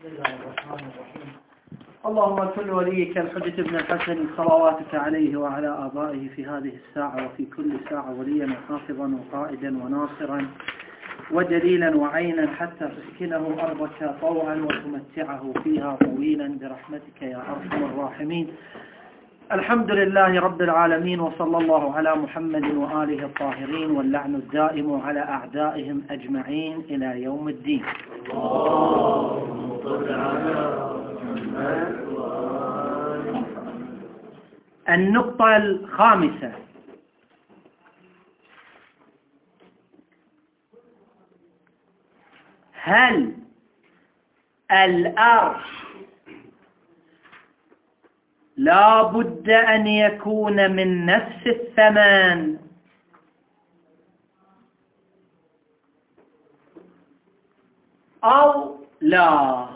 بسم الله الرحمن الرحيم. اللهم صل وليك الحجة ابن الحسن صلواتك عليه وعلى آبائه في هذه الساعة وفي كل ساعة وليا وحافظا وقائدا وناصرا ودليلا وعينا حتى تسكنه أرضك طوعا وتمتعه فيها طويلا برحمتك يا أرحم الراحمين. الحمد لله رب العالمين، وصلى الله على محمد وآله الطاهرين، واللعن الدائم على أعدائهم أجمعين إلى يوم الدين. اللهم صل على محمد وآله. النقطة الخامسة: هل الأرش لا بد أن يكون من نفس الثمن أو لا؟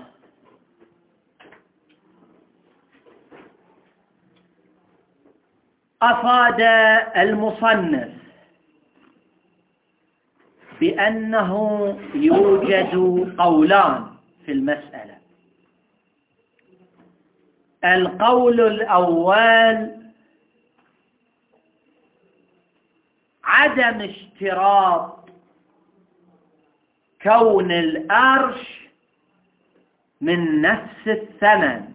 أفاد المصنف بأنه يوجد قولان في المسألة. القول الأول عدم اشتراط كون الأرش من نفس الثمن،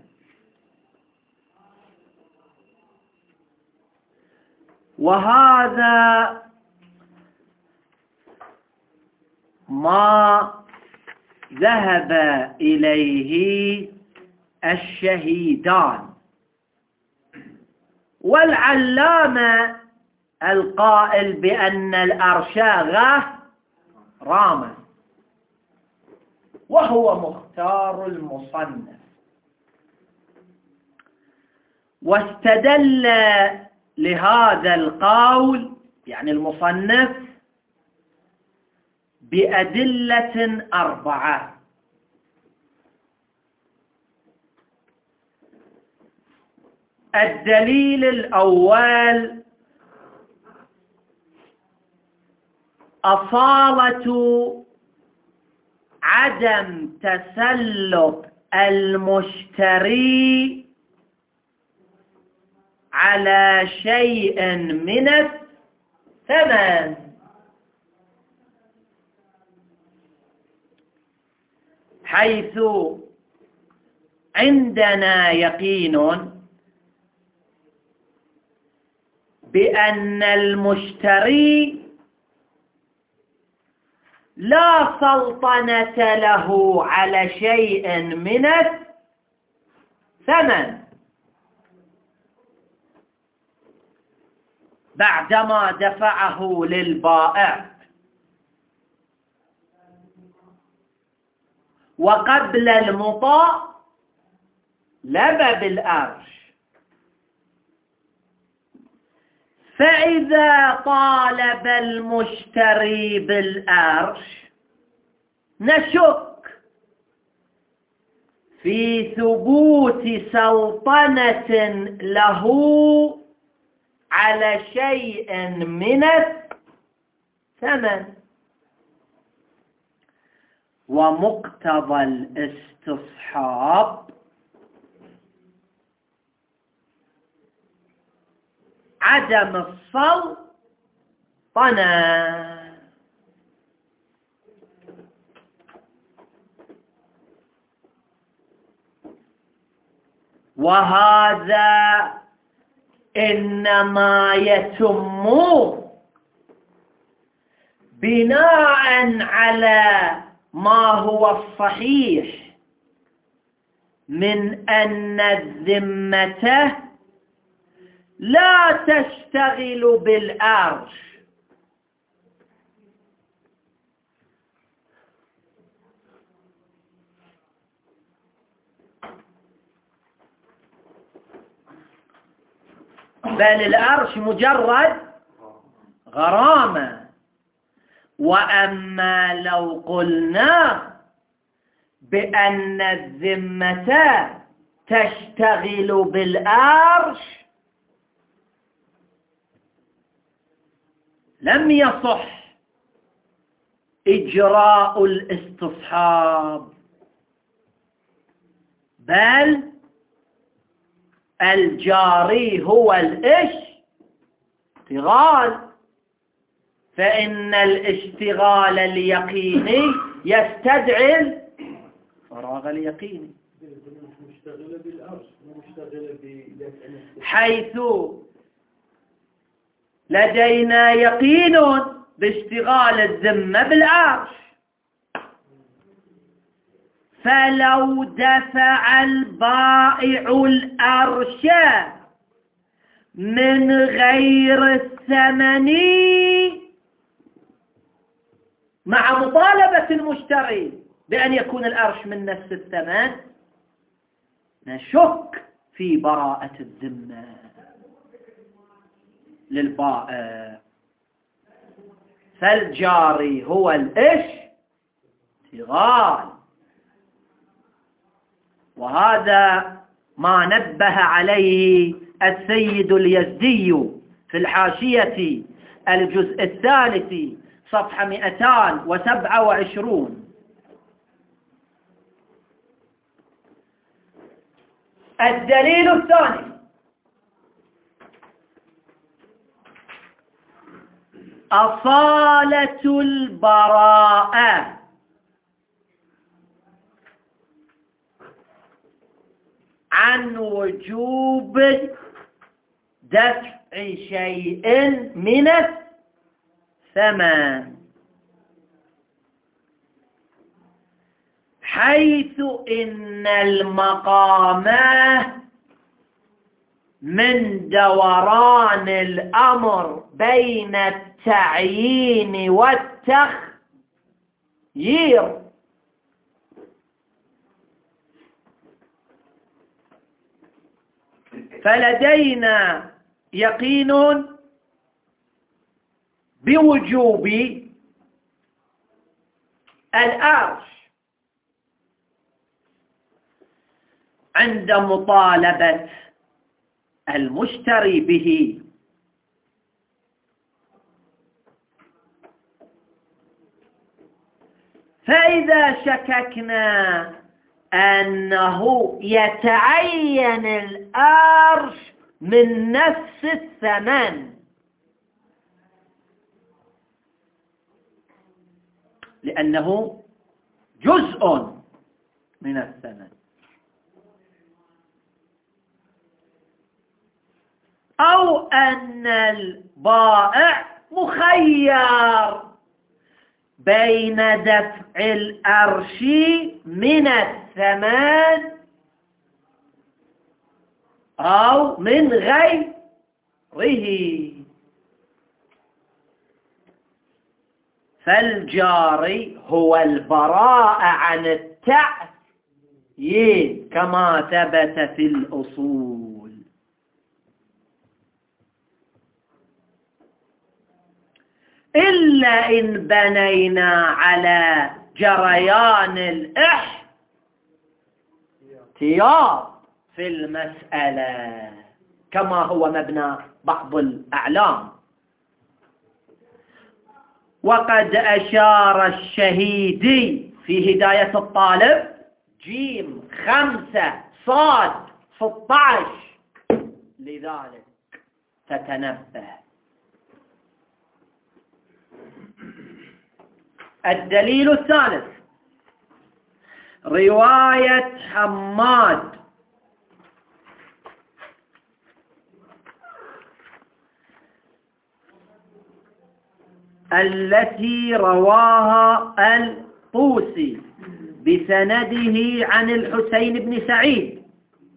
وهذا ما ذهب إليه الشهيدان والعلامة القائل بأن الأرش غرامة، وهو مختار المصنف، واستدل لهذا القول يعني المصنف بأدلة 4. الدليل الأول: أصالة عدم تسلط المشتري على شيء من الثمن، حيث عندنا يقين بأن المشتري لا سلطنة له على شيء من الثمن بعدما دفعه للبائع، وقبل المطالبة بالأرش. فإذا طالب المشتري بالأرش نشك في ثبوت سلطنة له على شيء من الثمن، ومقتضى الاستصحاب عدم السلطنة. وهذا إنما يتم بناء على ما هو الصحيح من أن الذمة لا تشتغل بالأرش، بل الأرش مجرد غرامة. وأما لو قلنا بأن الذمة تشتغل بالأرش لم يصح إجراء الاستصحاب، بل الجاري هو الاشتغال، فإن الاشتغال اليقيني يستدعي الفراغ اليقيني، حيث لدينا يقين باشتغال الذمة بالعرش. فلو دفع البائع الأرش من غير الثمن مع مطالبة المشتري بأن يكون الأرش من نفس الثمن، نشك في براءة الذمة للبائع. فالجاري هو الاشتغال، وهذا ما نبه عليه السيد اليزدي في الحاشية الجزء الثالث صفحة 227. الدليل الثاني: أصالة البراءة عن وجوب دفع شيء من الثمن، حيث إن المقام من دوران الأمر بين التعيين والتخيير، فلدينا يقين بوجوب الأرش عند مطالبة المشتري به، فإذا شككنا أنه يتعين الأرش من نفس الثمن، لأنه جزء من الثمن، أو أن البائع مخير بين دفع الأرش من الثمن أو من غيره، فالجاري هو البراءة عن التعيين كما ثبت في الأصول. إلا إن بنينا على جريان الاحتياط في المسألة كما هو مبنى بعض الأعلام. وقد أشار الشهيدي في هداية الطالب جيم 5/16 لذلك تتنبه. الدليل الثالث: رواية حماد التي رواها الطوسي بسنده عن الحسين بن سعيد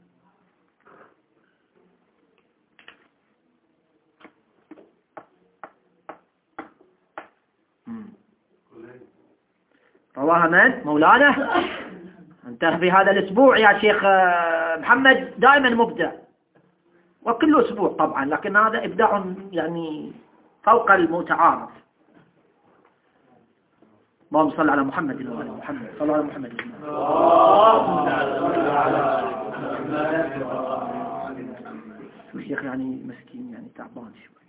رواها من؟ مولانا. أنت في هذا الأسبوع يا شيخ محمد دائما مبدع، وكل أسبوع طبعا، لكن هذا إبداع يعني فوق المتعارف. اللهم صل على محمد وعلى محمد. صلى على محمد. الشيخ يعني مسكين يعني تعبان شوي.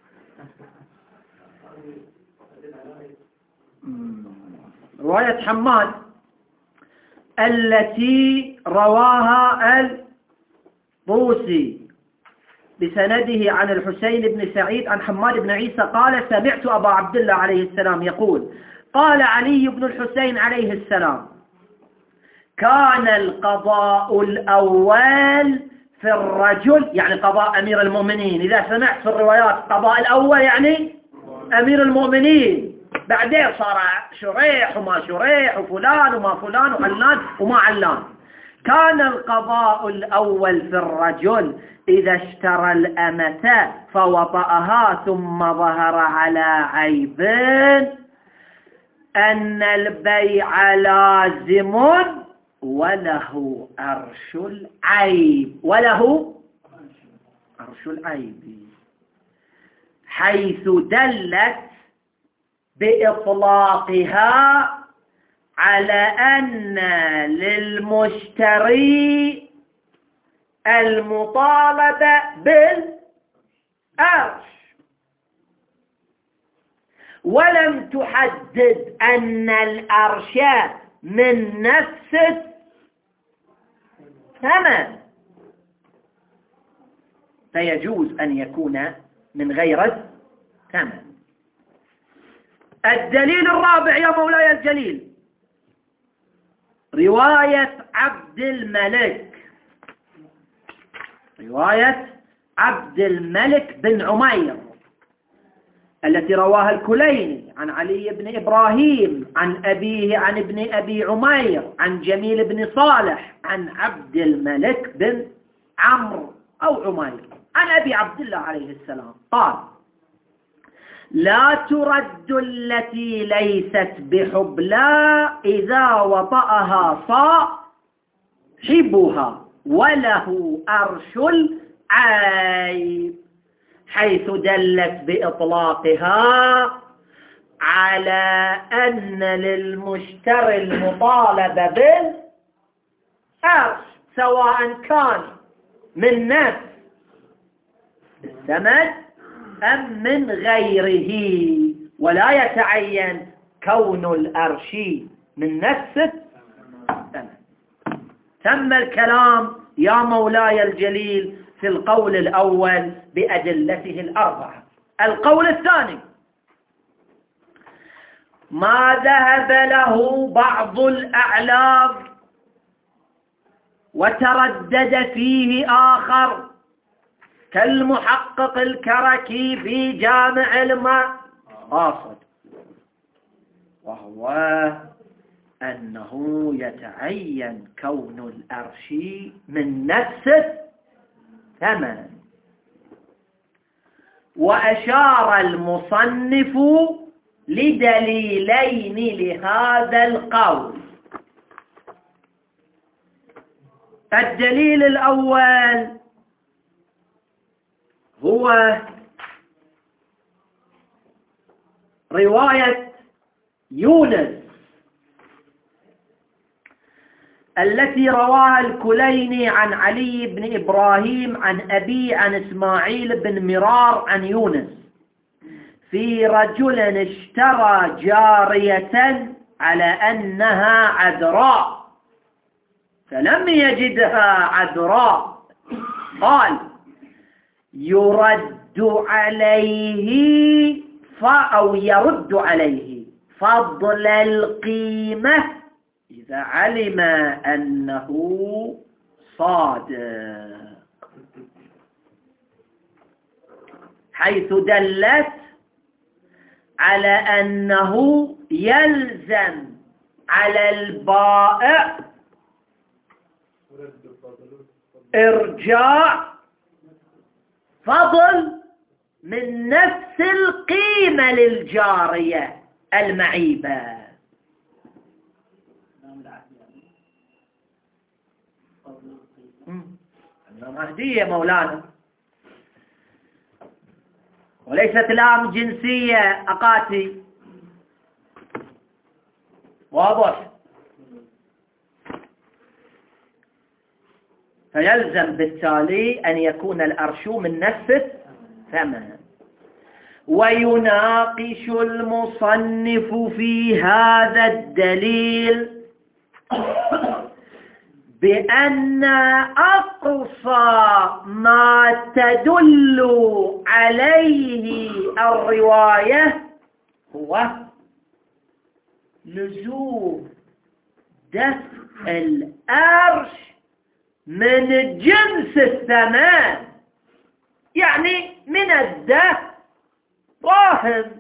رواية حماد التي رواها الطوسي بسنده عن الحسين بن سعيد عن حماد بن عيسى قال سمعت أبا عبد الله عليه السلام يقول قال علي بن الحسين عليه السلام كان القضاء الأول في الرجل، يعني قضاء أمير المؤمنين. إذا سمعت في الروايات قضاء الأول يعني أمير المؤمنين، بعدين صار شريح وما شريح وفلان وما فلان وعلان وما علان. كان القضاء الأول في الرجل إذا اشترى الأمة فوطأها ثم ظهر على عيبين أن البيع لازم وله أرش العيب، وله أرش العيب، حيث دلت بإطلاقها على أن للمشتري المطالبة بالأرش، ولم تحدد أن الأرش من نفس الثمن، فيجوز أن يكون من غير الثمن. الدليل الرابع يا مولاي الجليل رواية عبد الملك بن عمير التي رواها الكليني عن علي بن إبراهيم عن أبيه عن ابن أبي عمير عن جميل بن صالح عن عبد الملك بن عمرو أو عمير عن أبي عبد الله عليه السلام قال لا ترد التي ليست بحبلى إذا وطأها صاحبها وله أرش العيب، حيث دلت بإطلاقها على أن للمشتري المطالبة بالأرش سواء كان من نفس الثمن أم من غيره، ولا يتعين كون الأرش من نفس الثمن. تم الكلام يا مولاي الجليل في القول الأول بأدلته الأربعة. القول الثاني ما ذهب له بعض الأعلام وتردد فيه آخر كالمحقق الكركي في جامع المقاصد، وهو أنه يتعين كون الأرش من نفس الثمن. وأشار المصنف لدليلين لهذا القول. الدليل الأول هو رواية يونس التي رواها الكليني عن علي بن إبراهيم عن أبي عن إسماعيل بن مرار عن يونس في رجل اشترى جارية على أنها عذراء فلم يجدها عذراء، قال يرد عليه أو يرد عليه فضل القيمة إذا علم أنه صادق، حيث دلت على أنه يلزم على البائع إرجاع فضل من نفس القيمة للجارية المعيبة. هدية مولانا وليست لام جنسية أقاتي، واضح؟ فيلزم بالتالي أن يكون الأرش من نفس الثمن. ويناقش المصنف في هذا الدليل بأن أقصى ما تدل عليه الرواية هو لزوم دفع الأرش من جنس الثمن، يعني من الدراهم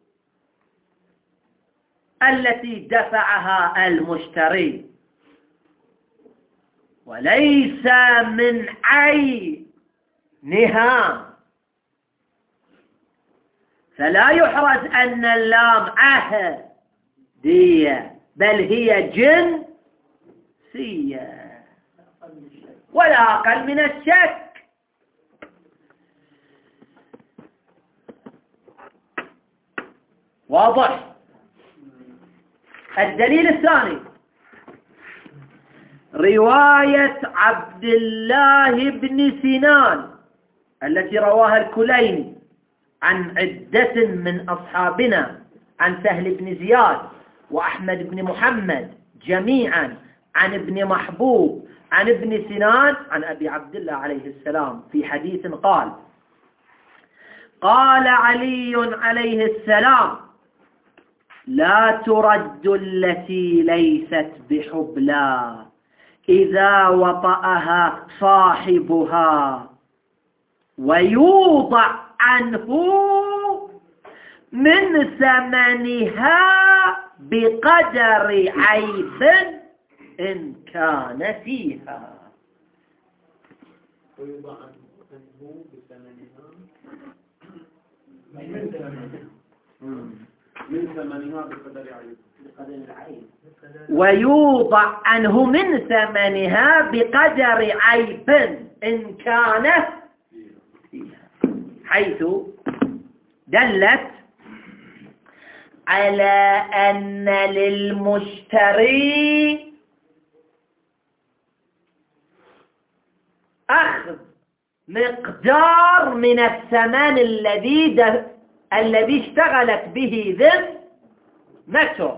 التي دفعها المشتري، وليس من عينها. فلا يحرز أن اللام عهدية، بل هي جنسية ولا أقل من الشك. واضح؟ الدليل الثاني رواية عبد الله بن سنان التي رواها الكليني عن عدة من أصحابنا عن سهل بن زياد وأحمد بن محمد جميعا عن ابن محبوب عن ابن سنان عن أبي عبد الله عليه السلام في حديث قال: قال علي عليه السلام: لا ترد التي ليست بحبلى إذا وطأها صاحبها ويوضع عنه من ثمنها بقدر عيب إن كان فيها. ويوضع عنه بثمنها من ثمنها بقدر عيب. ويوضع عنه من ثمنها بقدر عيب إن كان فيها، حيث دلت على أن للمشتري أخذ مقدار من الثمن الذي اشتغلت به ذمته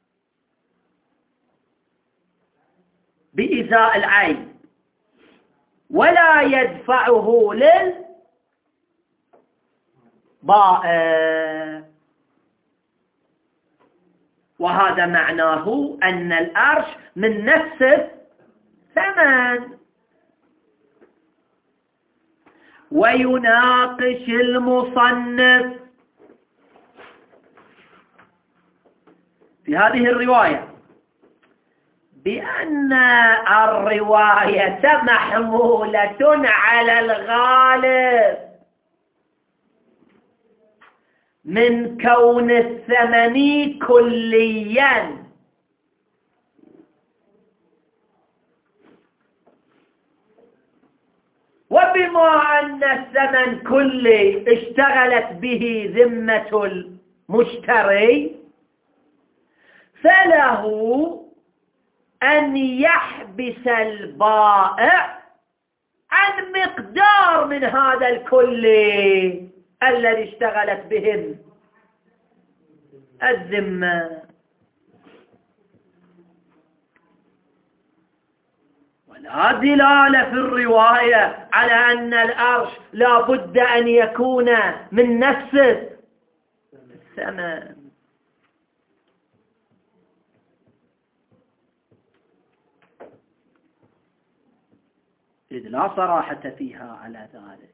بإزاء العين، ولا يدفعه للبائع. وهذا معناه أن الأرش من نفس الثمن. ويناقش المصنف في هذه الرواية بأن الرواية محمولة على الغالب من كون الثمن كليا، وبما أن الثمن كلي اشتغلت به ذمة المشتري فله أن يحبس البائع عن مقدار من هذا الكلي الذي اشتغلت به الذمة. ولا دلالة في الرواية على أن الأرش لا بد أن يكون من نفس الثمن. إذ لا صراحة فيها على ذلك،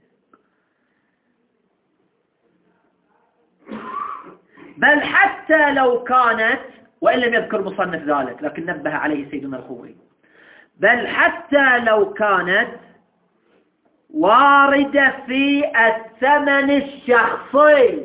بل حتى لو كانت، وإن لم يذكر مصنف ذلك لكن نبه عليه سيدنا الخوي، بل حتى لو كانت واردة في الثمن الشخصي،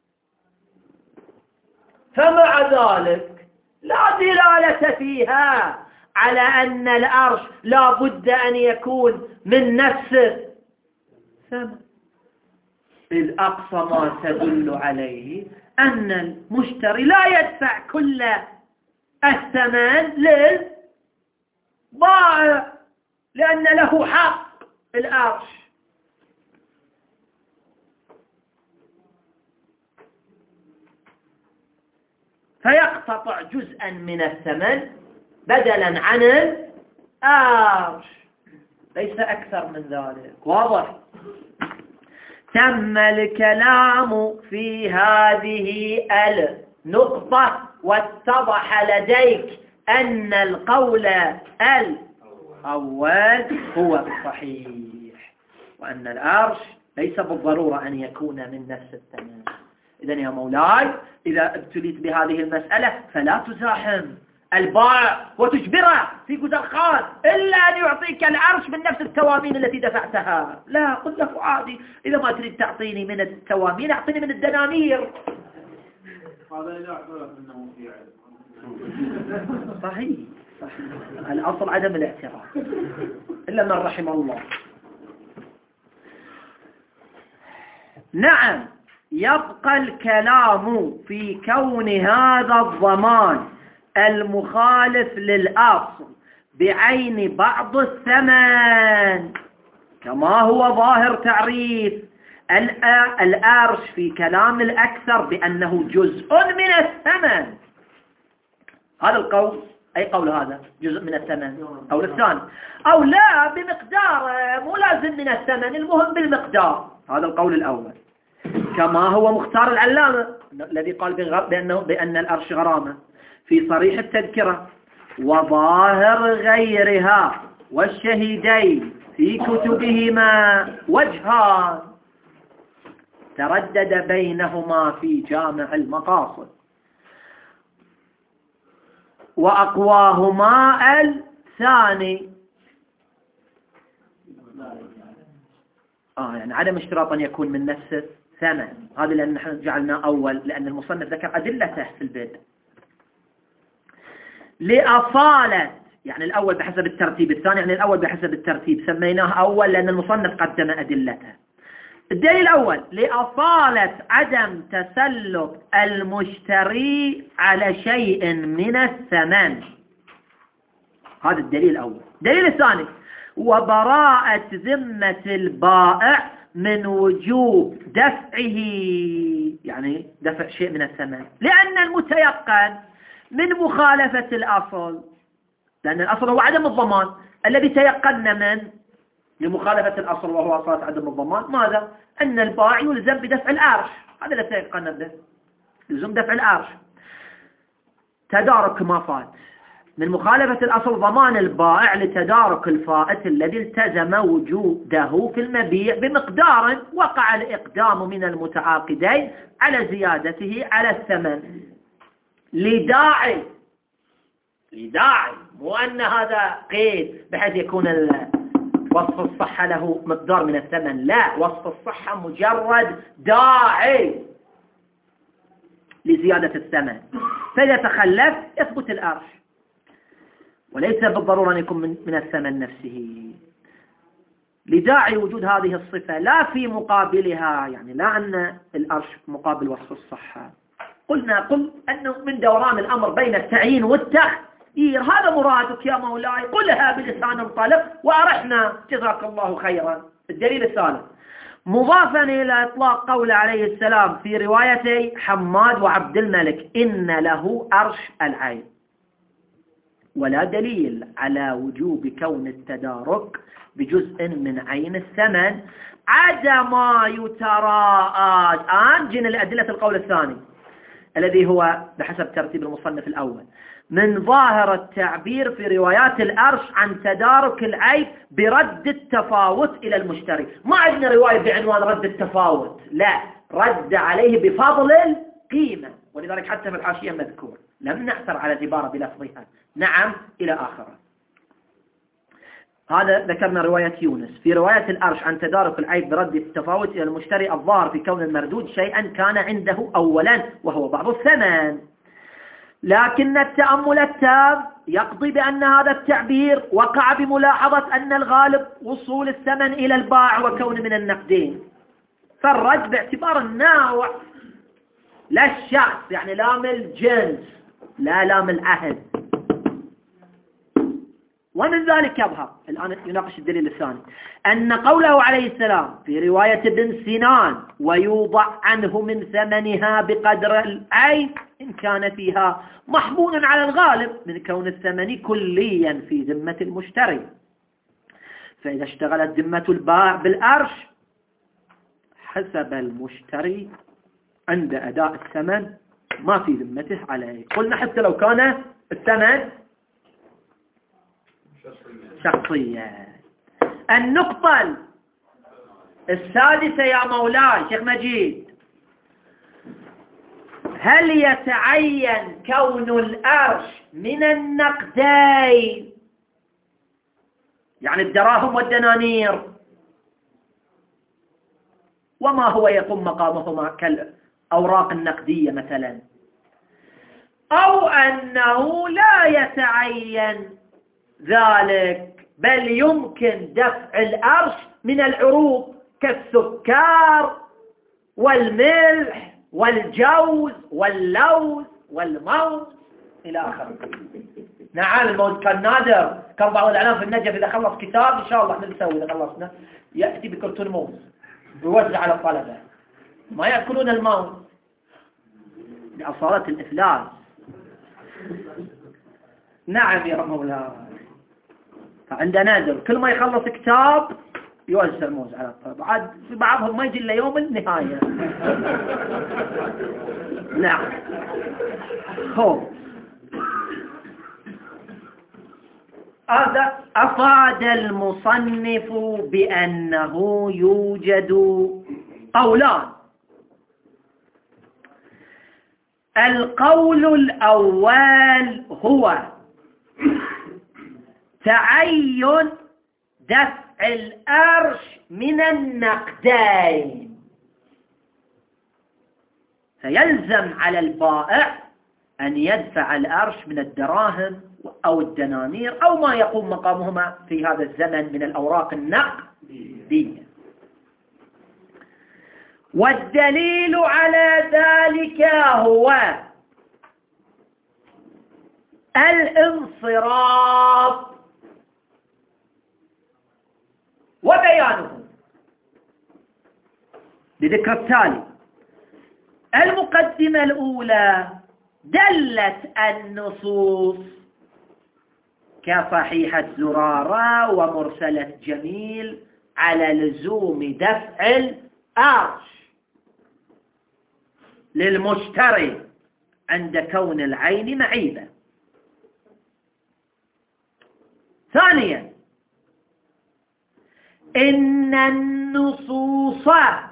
فمع ذلك لا دلالة فيها على أن الأرش لا بد أن يكون من نفس الثمن، إذ أقصى ما تدل عليه أن المشتري لا يدفع كل الثمن للبائع لأن له حق الأرش. فيقتطع جزءا من الثمن بدلا عن أرش، ليس أكثر من ذلك. واضح؟ تم الكلام في هذه النقطة واتضح لديك أن القول الأول هو الصحيح، وأن الأرش ليس بالضرورة أن يكون من نفس الثمن. إذن يا مولاي إذا ابتليت بهذه المسألة فلا تزاحم البائع وتجبره في جزرخان إلا أن يعطيك العرش من نفس التوامين التي دفعتها. لا، قل له عادي إذا ما تريد تعطيني من التوامين أعطيني من الدنانير. هذا إذا اعترف أنه في علم. صحيح. الأصل عدم الاعتراف إلا من رحم الله. نعم، يبقى الكلام في كون هذا الضمان المخالف للأصل بعين بعض الثمن كما هو ظاهر تعريف الأرش في كلام الأكثر بأنه جزء من الثمن. هذا القول، أي قول هذا جزء من الثمن، قول الثاني، أو لا بمقدار مو لازم من الثمن، المهم بالمقدار. هذا القول الأول كما هو مختار العلامة الذي قال بأن الأرش غرامة في صريح التذكرة. وظاهر غيرها والشهيدين في كتبهما وجهان تردد بينهما في جامع المقاصد، وأقواهما الثاني. يعني عدم اشتراط أن يكون من نفس الثمن. هذا لأن نحن جعلنا أول لأن المصنف ذكر أدلته في البدء لأصالة، يعني الأول بحسب الترتيب، الثاني يعني الأول بحسب الترتيب، سميناه أول لأن المصنف قدم أدلته. الدليل الأول لأصالة عدم تسلط المشتري على شيء من الثمن، هذا الدليل الأول. الدليل الثاني وبراءة ذمة البائع من وجوب دفعه، يعني دفع شيء من الثمن، لأن المتيقن من مخالفة الأصل، لأن الأصل هو عدم الضمان، الذي تيقن من لمخالفة الأصل وهو أصل عدم الضمان ماذا؟ أن البائع يلزم بدفع الأرش، هذا الذي تيقن به، يلزم دفع الأرش. تدارك ما فات من مخالفة الأصل ضمان البائع لتدارك الفائت الذي التزم وجوده في المبيع بمقدار وقع الإقدام من المتعاقدين على زيادته على الثمن لداعي، مو أن هذا قيد بحيث يكون وصف الصحة له مقدار من الثمن، لا، وصف الصحة مجرد داعي لزيادة الثمن، فإذا تخلف يثبت الأرش، وليس بالضرورة أن يكون من الثمن نفسه، لداعي وجود هذه الصفة لا في مقابلها، يعني لا أن الأرش مقابل وصف الصحة. قل أنه من دوران الأمر بين التعيين والتخيير، هذا مرادك يا مولاي، قلها بلسان طلق وأرحنا جزاك الله خيرا. الدليل الثالث مضافا إلى إطلاق قول عليه السلام في روايتي حماد وعبد الملك إن له أرش العين، ولا دليل على وجوب كون التدارك بجزء من عين الثمن عدا ما يتراءى. الآن جينا لأدلة القول الثاني الذي هو بحسب ترتيب المصنف الأول من ظاهر التعبير في روايات الأرش عن تدارك العيب برد التفاوت إلى المشتري. ما عندنا رواية بعنوان رد التفاوت، لا، رد عليه بفضل القيمة، ولذلك حتى في الحاشية مذكور لم نعثر على العبارة بلفظها، نعم إلى آخره. هذا ذكرنا رواية يونس. في رواية الأرش عن تدارك العيب برد التفاوت إلى المشتري الظاهر في كون المردود شيئا كان عنده أولا وهو بعض الثمن، لكن التأمل التام يقضي بأن هذا التعبير وقع بملاحظة أن الغالب وصول الثمن إلى البائع وكون من النقدين، فالرد باعتبار النوع لا الشخص، يعني لام الجنس لا لام العهد. ومن ذلك يظهر الآن يناقش الدليل الثاني أن قوله عليه السلام في رواية ابن سنان ويوضع عنه من ثمنها بقدر العين إن كان فيها محمول على الغالب من كون الثمن كليا في ذمة المشتري، فإذا اشتغلت ذمة البائع بالأرش حسب المشتري عند أداء الثمن ما في ذمته عليه. قلنا حتى لو كان الثمن شخصية. النقطة السادسة يا مولاي شيخ مجيد، هل يتعين كون الأرش من النقدين يعني الدراهم والدنانير وما هو يقوم مقامهما كالأوراق النقدية مثلا، أو أنه لا يتعين ذلك بل يمكن دفع الأرش من العروض كالسكر والملح والجوز واللوز والموز إلى آخره. نعم الموز كان نادر، كان بعض الإعلام في النجف إذا خلص كتاب إن شاء الله احنا نسوي إذا خلصنا يأتي بكرتون موز ويوزع على الطلبة، ما يأكلون الموز لأصالة الإفلاس. نعم يا مولاي، فعند نادر كل ما يخلص كتاب يوزع موز على الطلبة، عاد في بعضهم ما يجي إلا يوم النهاية. نعم. هذا أفاد المصنف بأنه يوجد قولان. القول الأول هو تعين دفع الأرش من النقدين، فيلزم على البائع أن يدفع الأرش من الدراهم أو الدنانير أو ما يقوم مقامهما في هذا الزمن من الأوراق النقدية. والدليل على ذلك هو الانصراف وبيانه بذكر التالي. المقدمة الأولى دلت النصوص كصحيحة زرارة ومرسلة جميل على لزوم دفع الأرش للمشتري عند كون العين معيبة. ثانيا إن النصوص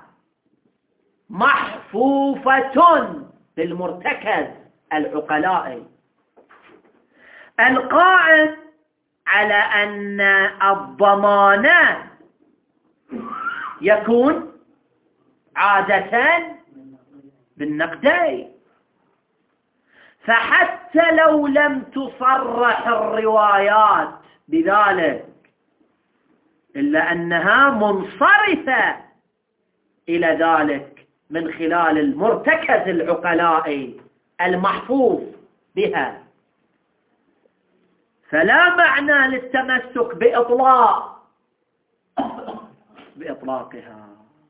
محفوفة بالمرتكز العقلائي القائم على أن الضمان يكون عادة بالنقدين، فحتى لو لم تصرح الروايات بذلك إلا أنها منصرفة إلى ذلك من خلال المرتكز العقلائي المحفوظ بها، فلا معنى للتمسك بإطلاقها.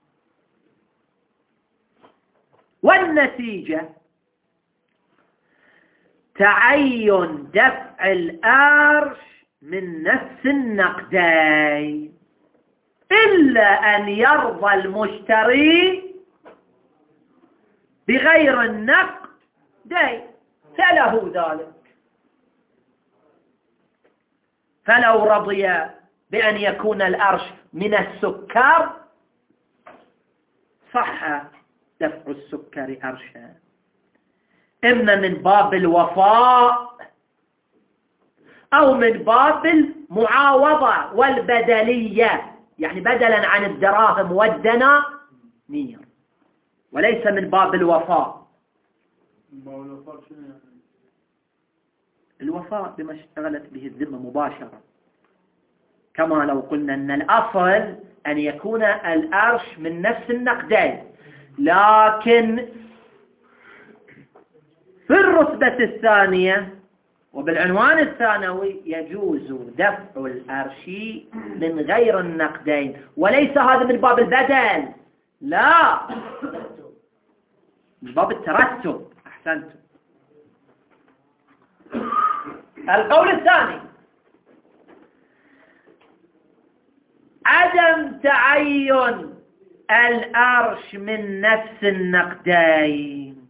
والنتيجة تعين دفع الأرش من نفس النقدين إلا أن يرضى المشتري بغير النقدين فله ذلك. فلو رضي بأن يكون الأرش من السكر صح دفع السكر أرشا، إما من باب الوفاء أو من باب المعاوضة والبدلية، يعني بدلا عن الدراهم والدنانير، وليس من باب الوفاء. الوفاء بما اشتغلت به الذمة مباشرة، كما لو قلنا أن الأصل أن يكون الأرش من نفس النقدين، لكن في الرتبة الثانية وبالعنوان الثانوي يجوز دفع الأرشي من غير النقدين، وليس هذا من باب البدل، لا، من باب الترتب. أحسنتم. القول الثاني: عدم تعين الأرش من نفس النقدين،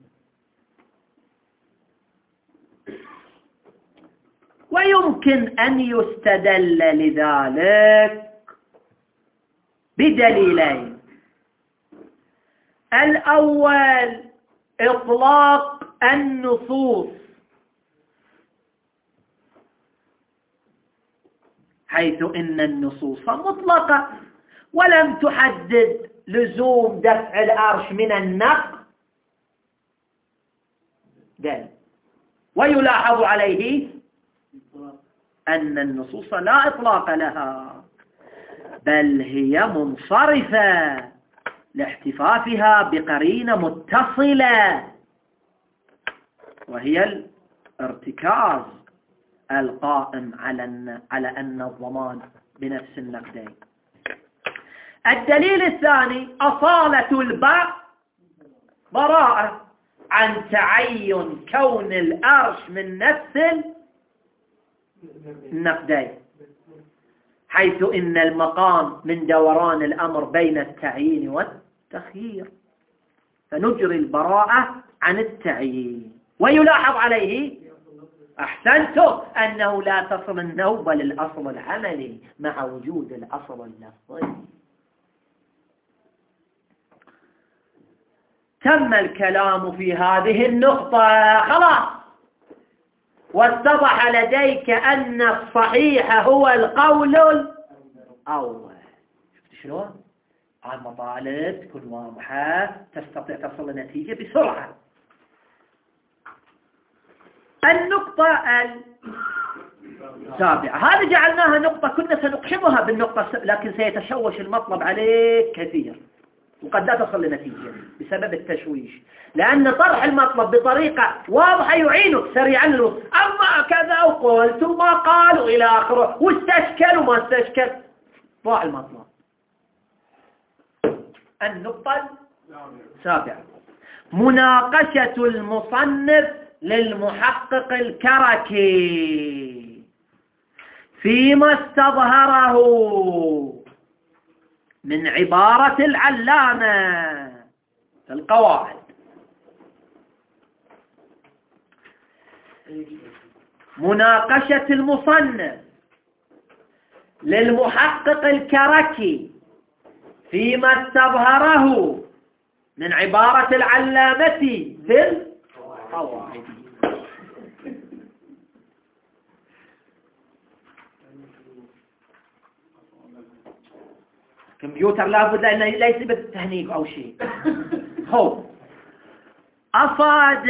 ويمكن أن يستدل لذلك بدليلين. الأول إطلاق النصوص، حيث إن النصوص مطلقة ولم تحدد لزوم دفع الأرش من النقد. ويلاحظ عليه أن النصوص لا إطلاق لها، بل هي منصرفة لاحتفافها بقرينة متصلة، وهي الارتكاز القائم على أن الضمان بنفس النقدين. الدليل الثاني: أصالة الباء براءة عن تعين كون الأرش من نفس النقدين، حيث إن المقام من دوران الأمر بين التعيين والتخيير، فنجري البراءة عن التعيين. ويلاحظ عليه أحسنتم أنه لا تصل النوبة للأصل العملي مع وجود الأصل اللفظي. تم الكلام في هذه النقطة، خلاص، واتضح لديك أن الصحيح هو القول الأول. شفت شلون؟ المطالب تكون واضحة، تستطيع تصل لنتيجة بسرعة. النقطة السابعة، هذه جعلناها نقطة كنا سنقحمها بالنقطة، لكن سيتشوش المطلب عليك كثير وقد لا تصل لنتيجة بسبب التشويش، لأن طرح المطلب بطريقة واضحة يعينك سريعا للوصول. أما كذا وقلت وما قالوا إلى آخره واستشكل وما استشكل، ضاع المطلب. النقطة السابعة: مناقشة المصنف للمحقق الكركي فيما استظهره من عبارة العلامة في القواعد. مناقشة المصنف للمحقق الكركي فيما استظهره من عبارة العلامة في القواعد. كمبيوتر لابد لأنه ليس بالتهنيج أو شيء. هو أفاد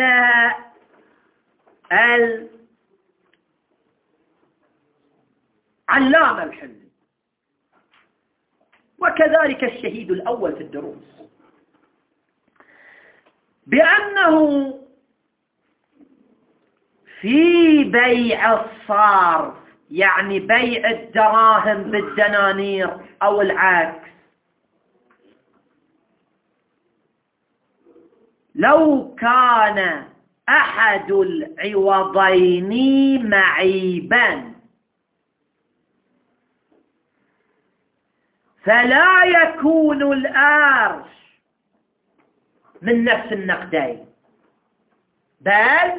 العلامة الحلي وكذلك الشهيد الأول في الدروس بأنه في بيع الصرف، يعني بيع الدراهم بالدنانير أو العكس، لو كان أحد العوضين معيبا فلا يكون الأرش من نفس النقدين، بل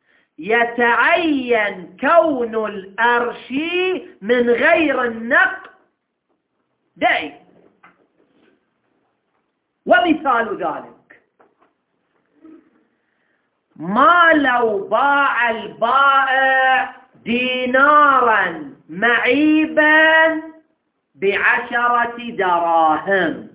يتعين كون الأرش من غير النقد. ومثال ذلك: ما لو باع البائع دينارا معيبا ب10 دراهم،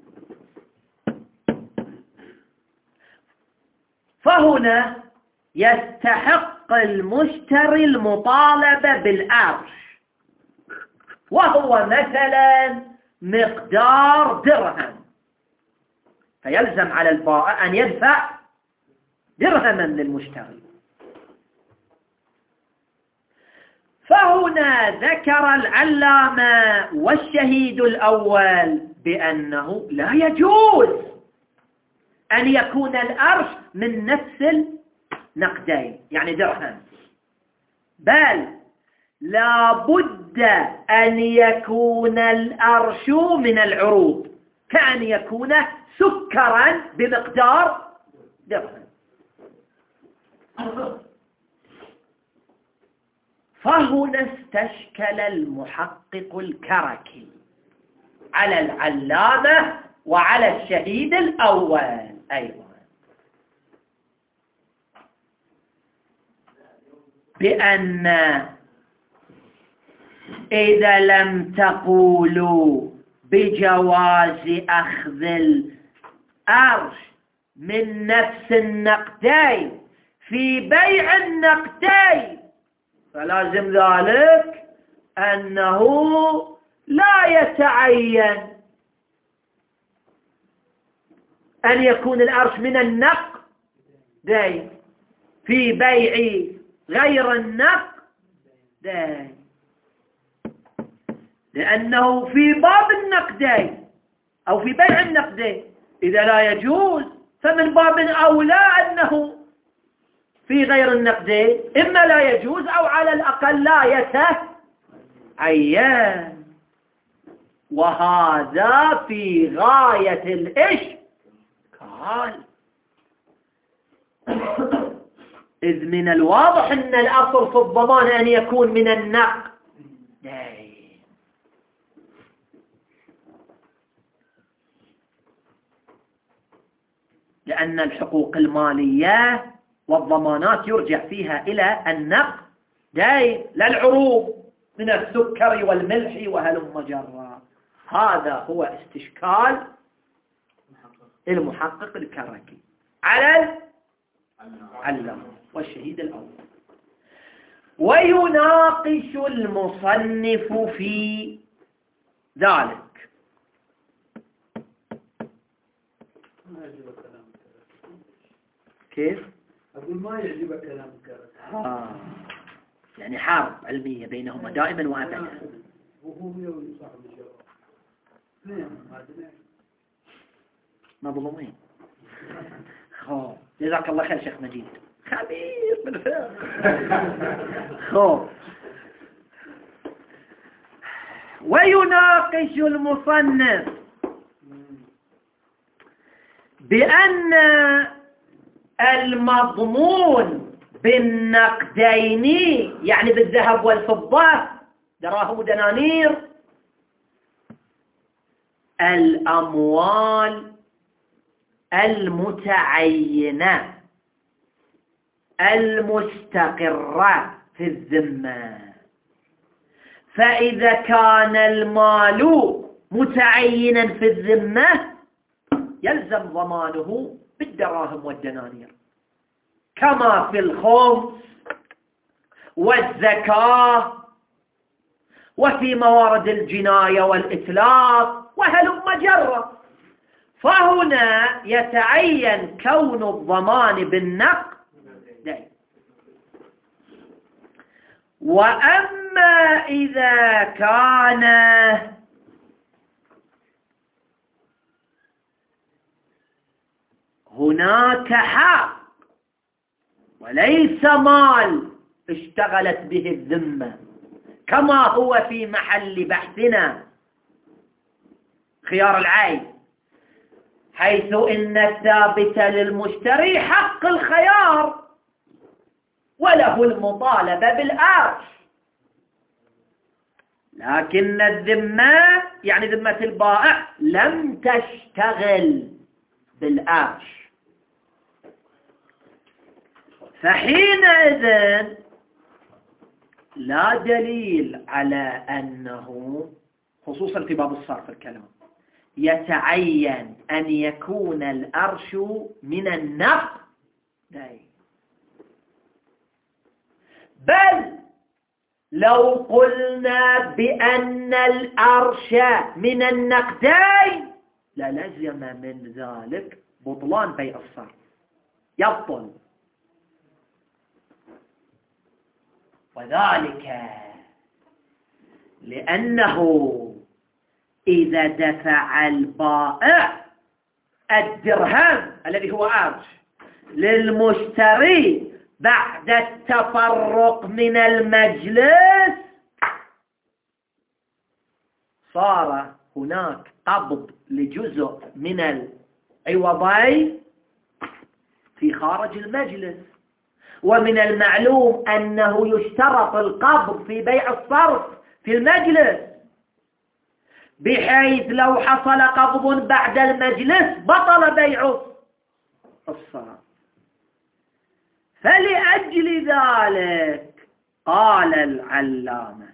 فهنا يستحق المشتري المطالبة بالأرش، وهو مثلا مقدار درهم، فيلزم على البائع أن يدفع درهما للمشتري. فهنا ذكر العلامة والشهيد الأول بأنه لا يجوز أن يكون الأرش من نفس النقدين يعني درهم، بل لا بد أن يكون الأرش من العروض، كأن يكون سكرا بمقدار درهم. فهنا استشكل المحقق الكركي على العلامة وعلى الشهيد الأول أيضا، بأن إذا لم تقولوا بجواز أخذ الأرش من نفس النقدين في بيع النقدين، فلازم ذلك أنه لا يتعين أن يكون الأرش من النقدين في بيع غير النقدين، لأنه في باب النقدين أو في بيع النقدين إذا لا يجوز، فمن باب أولى أنه في غير النقدين إما لا يجوز أو على الأقل لا يتعين. وهذا في غاية الإشكال، إذ من الواضح أن الأصل في الضمان أن يكون من النقدين، لأن الحقوق المالية والضمانات يرجع فيها إلى النقدين لا العروض من السكر والملح وهلم جرا. هذا هو استشكال المحقق الكركي على العلامة والشهيد الأول. ويناقش المصنف في ذلك. كيف؟ أقول ما يعجبك كلامك. يعني حرب علمية بينهما دائما وأبدا. وهو صاحب الجواب. مظلومين. جزاك الله خير شيخ مجيد، خبير بالفعل. ويناقش المصنف بأن المضمون بالنقدين يعني بالذهب والفضة دراهم ودنانير الأموال المتعينة المستقرة في الذمة، فإذا كان المال متعينا في الذمة يلزم ضمانه بالدراهم والدنانير، كما في الخمس والزكاة وفي موارد الجناية والإتلاف وهلم جرا. فهنا يتعين كون الضمان بالنقد. وأما إذا كان هناك حق وليس مال اشتغلت به الذمة، كما هو في محل بحثنا خيار العين، حيث إن الثابت للمشتري حق الخيار وله المطالبة بالأرش، لكن الذمة يعني ذمة البائع لم تشتغل بالأرش، فحينئذ لا دليل على أنه خصوصا في باب الصرف الكلام يتعين أن يكون الأرش من النقد، بل لو قلنا بأن الأرش من النقدين للزم من ذلك بطلان بيع الصرف، يبطل. وذلك لأنه إذا دفع البائع الدرهم الذي هو أرش للمشتري بعد التفرق من المجلس صار هناك قبض لجزء من العوضين في خارج المجلس. ومن المعلوم أنه يشترط القبض في بيع الصرف في المجلس، بحيث لو حصل قبض بعد المجلس بطل بيع الصرف. فلأجل ذلك قال العلامة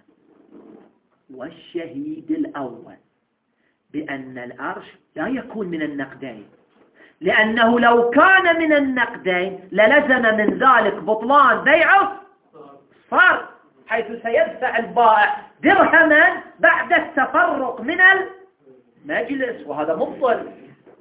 والشهيد الأول بأن الأرش لا يكون من النقدين، لأنه لو كان من النقدين للزم من ذلك بطلان بيع الصرف، حيث سيدفع البائع درهما بعد التفرق من المجلس، وهذا مبطل.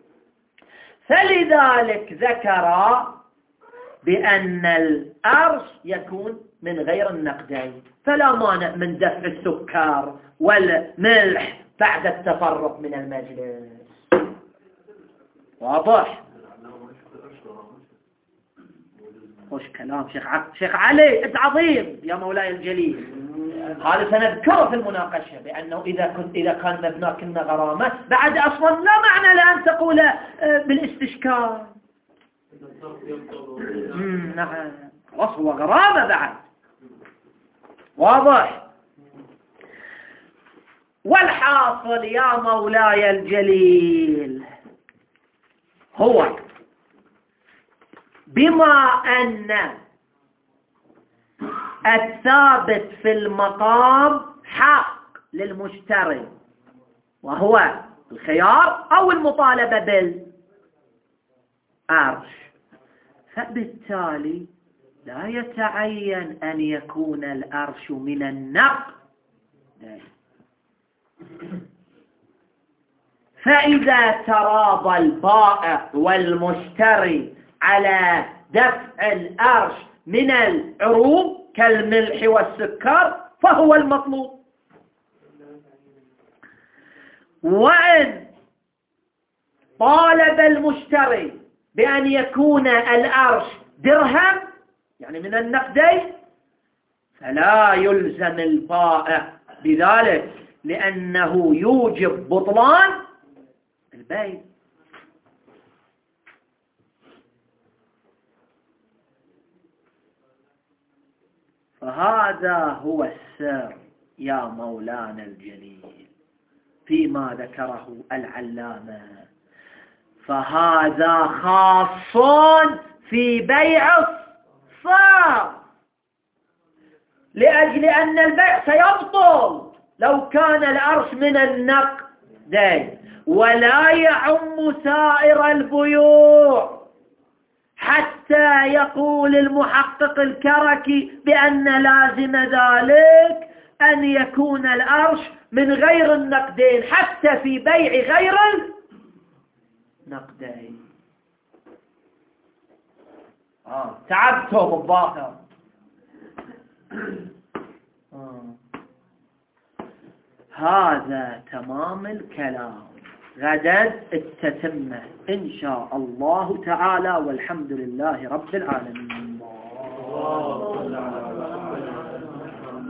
فلذلك ذكر بأن الأرش يكون من غير النقدين، فلا مانع من دفع السكر والملح بعد التفرق من المجلس. واضح؟ خوش كلام شيخ علي، انت عظيم يا مولاي الجليل. هذا سنذكره في المناقشة، بأنه إذا كان مبنى كنا غرامة بعد أصلا لا معنى لأن تقول بالاستشكال. نعم، خلاص هو غرامة بعد. واضح؟ والحاصل يا مولاي الجليل هو بما أن الثابت في المقام حق للمشتري وهو الخيار أو المطالبة بالأرش، فبالتالي لا يتعين أن يكون الأرش من النقد. فإذا تراضى البائع والمشتري على دفع الأرش من العروض كالملح والسكر فهو المطلوب. وإن طالب المشتري بأن يكون الأرش درهم يعني من النقدين فلا يلزم البائع بذلك، لأنه يوجب بطلان البيع. فهذا هو السر يا مولانا الجليل فيما ذكره العلامة. فهذا خاص في بيع الصرف، لأجل أن البيع سيبطل لو كان الأرش من النقدين، ولا يعم سائر البيوع، حتى يقول المحقق الكركي بأن لازم ذلك أن يكون الأرش من غير النقدين حتى في بيع غير النقدين. تعبتم الظاهر. هذا تمام الكلام. غدا التتمة إن شاء الله تعالى، والحمد لله رب العالمين.